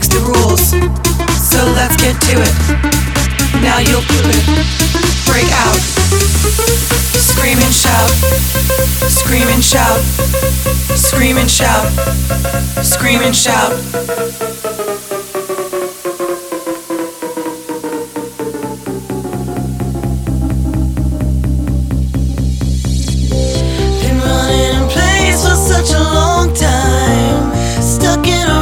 makes the rules. So let's get to it. Now you'll prove it. Break out. Scream and shout. Scream and shout. Scream and shout. Scream and shout. Been running in place for such a long time, stuck in a